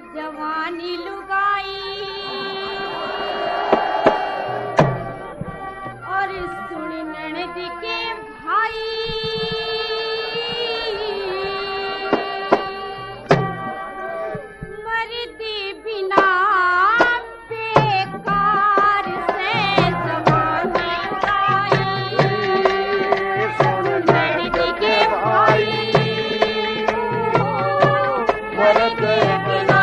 जवानी लुगाई और सुन ननद के भाई मर्दी बिना बेकार से जवानी लुगाई सुन ननद के भाई मर्द बिना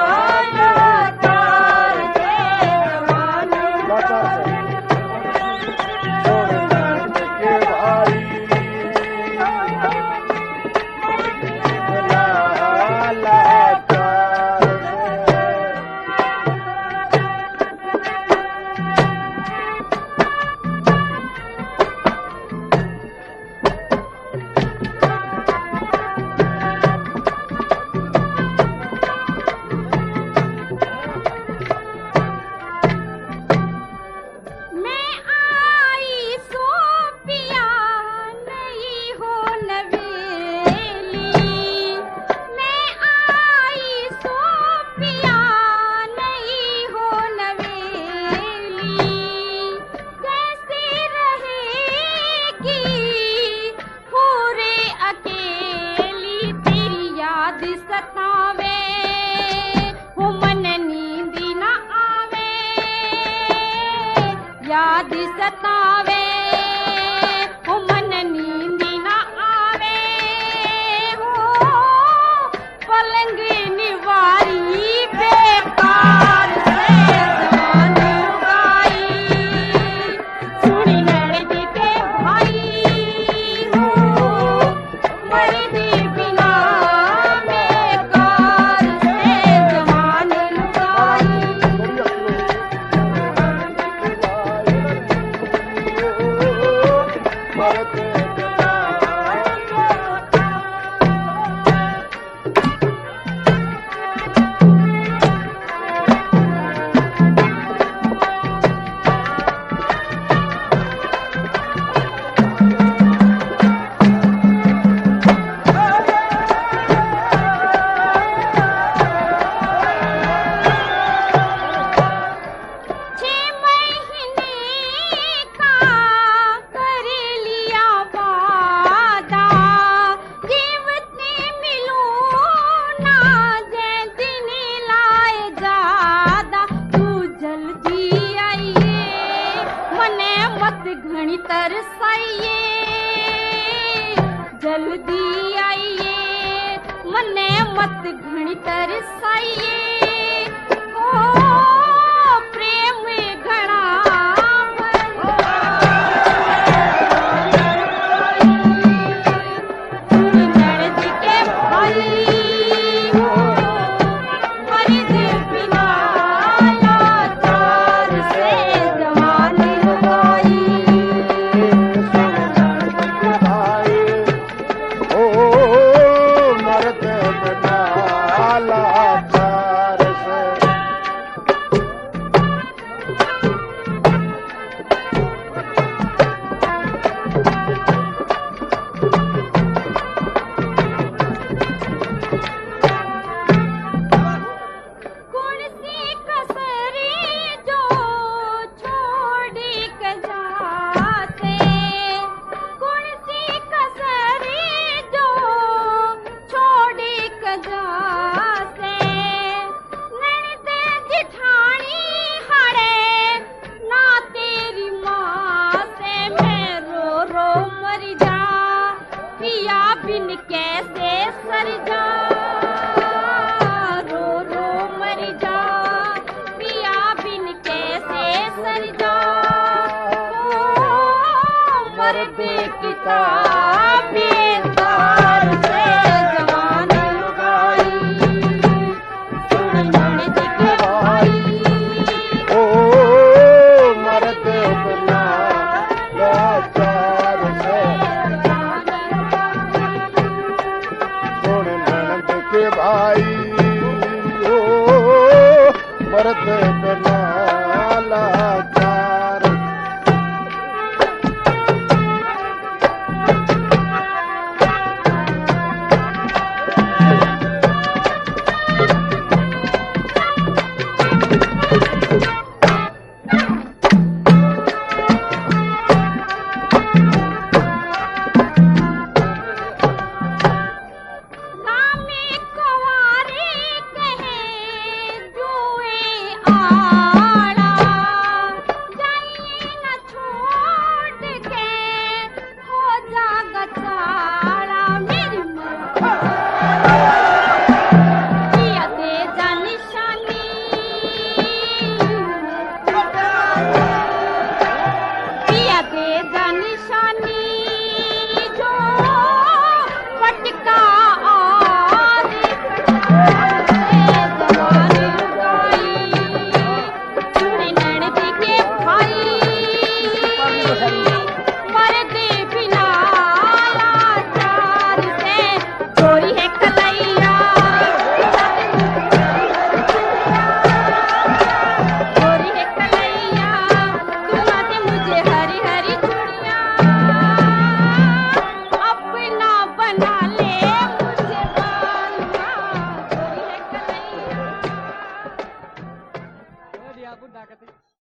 याद सतावे हो मन नींद न आवे हो पलंग निवारी बेकार से जवानी लुगाई सुन ननद के भाई हो मर्द बिना बेकार से जवानी लुगाई घनी तरसाइए जल्दी आइए मने मत घनी तरसाइए ओ प्रेम घना ननद के भाई मर्द बिना लाचार से जवानी लुगाई बिन कैसे सर जा रो रो मर जा पिया बिन कैसे सर जा मर्द किताबे तार से जवानी लुगाई सुन ननद के भाई ओ मर्द बिना लाचार से भाई ओ मर्द